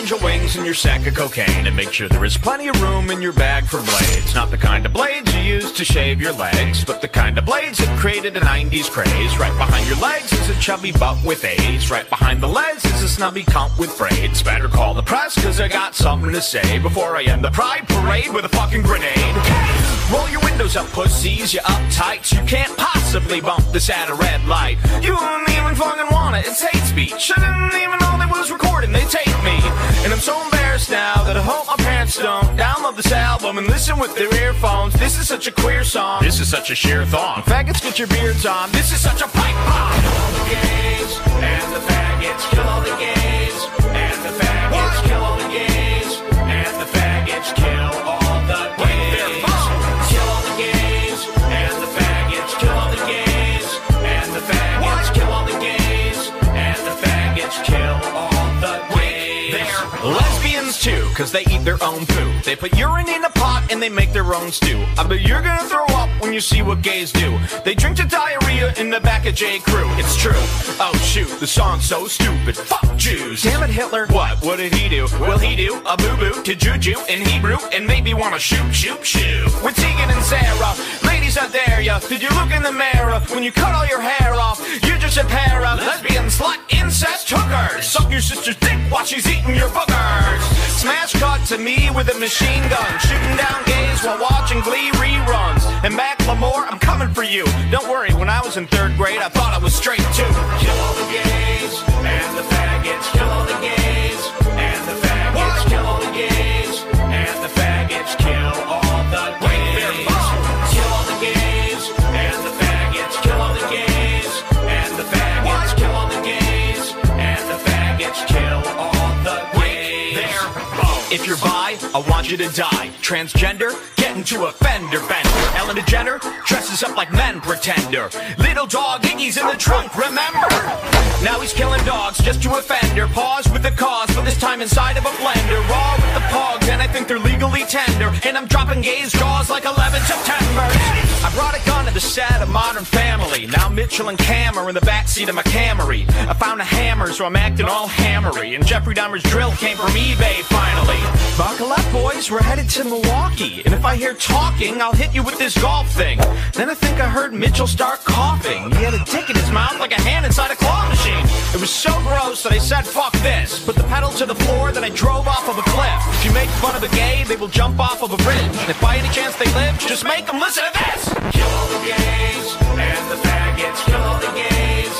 angel wings and your sack of cocaine, and make sure there is plenty of room in your bag for blades. Not the kind of blades you use to shave your legs, but the kind of blades that created a 90s craze. Right behind your legs is a chubby butt with AIDS. Right behind the legs is a snubby cunt with braids. Better call the press, cause I got something to say before I end the pride parade with a fucking grenade. Roll your windows up, pussies, you uptights. You can't possibly bump this at a red light. You don't even fucking want it, it's hate speech. I didn't even know they was recording, they taped me. And I'm so embarrassed now that I hope my parents don't download this album and listen with their earphones. This is such a queer song, this is such a sheer thong. Faggots, get your beards on, this is such a pipe bomb. Kill all the gays, and the faggots, kill all the gays, and the faggots, kill all the gays, and the faggots, kill all the gays. Kill all the gays, and the faggots, kill all the gays, and the faggots, kill all the gays, and the faggots, kill all the gays. They're lesbians too, cause they eat their own poo. They put urine in a pot and they make their own stew. I bet you're gonna throw up when you see what gays do. They drink to diarrhea in the back of J. Crew. It's true. Oh shoot, the song's so stupid. Fuck Jews. Damn it, Hitler. What did he do? Will he do a boo-boo to Juju in Hebrew and maybe wanna shoot. With Tegan and Sarah, ladies out there, ya, did you look in the mirror when you cut all your hair off? You're just a pair of lesbian slut incest hookers. Suck your sister's dick while she's eating your boogers. Smash cut to me with a machine gun, shooting down gays while watching Glee reruns. And Macklemore, I'm coming for you. Don't worry, when I was in 3rd grade, I thought I was straight too. Kill all the gays, and the faggots, kill all the gays, and the faggots, kill all the gays, and the faggots, kill all the gays. Kill all the gays, and the faggots, kill all the gays, and the faggots, kill all the gays, and the faggots, kill all the gays. If you're bi, I want you to die. Transgender, get into a fender bender. Ellen DeGeneres dresses up like men pretender. Little dog Iggy's in the trunk, remember? Now he's killing dogs just to offend her. Pause with the cause, but this time inside of a blender. Raw with the pogs, and I think they're legally tender. And I'm dropping gays' jaws like 11 September. I brought a gun to the set of Modern Family. Now Mitchell and Cam are in the backseat of my Camry. I found a hammer, so I'm acting all hammery. And Jeffrey Dahmer's drill came from eBay finally. Buckle up, boys, we're headed to Milwaukee. And if I hear talking, I'll hit you with this golf thing. Then I think I heard Mitchell start coughing. He had a dick in his mouth like a hand inside a claw machine. It was so gross that I said, fuck this. Put the pedal to the floor, then I drove off of a cliff. If you make fun of a gay, they will jump off of a bridge. And if by any chance they live, just make them listen to this. Kill all the gays, and the faggots, kill all the gays,